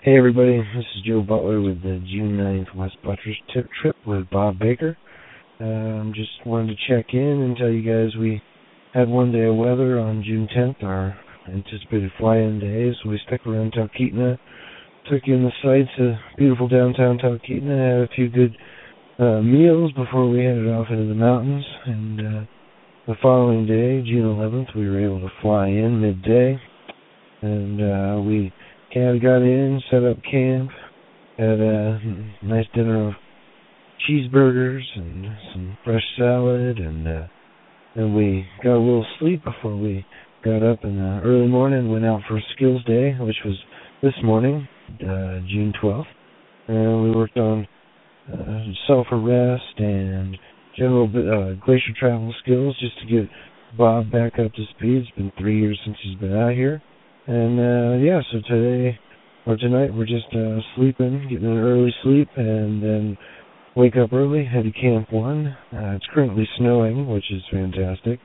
Hey everybody, this is Joe Butler with the June 9th West Buttress tip trip with Bob Baker. Just wanted to check in and tell you guys we had one day of weather on June 10th, our anticipated fly-in day, so we stuck around Talkeetna, took in the sights of beautiful downtown Talkeetna, had a few good meals before we headed off into the mountains, and the following day, June 11th, we were able to fly in midday, and we got in, set up camp, had a nice dinner of cheeseburgers and some fresh salad, and then we got a little sleep before we got up in the early morning, went out for Skills Day, which was this morning, June 12th, and we worked on self-arrest and general glacier travel skills just to get Bob back up to speed. It's been 3 years since he's been out here. And so tonight we're just sleeping, getting an early sleep, and then wake up early, head to Camp 1. It's currently snowing, which is fantastic.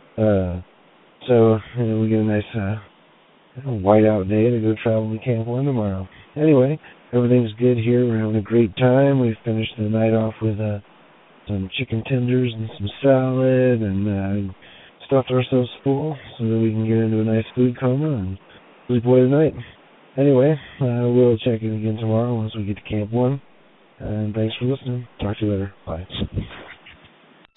So we get a nice whiteout day to go travel to Camp 1 tomorrow. Anyway, everything's good here. We're having a great time. We finished the night off with some chicken tenders and some salad, and stuffed ourselves full so that we can get into a nice food coma and sleep away tonight. Anyway, we'll check in again tomorrow once we get to Camp 1. And thanks for listening. Talk to you later. Bye.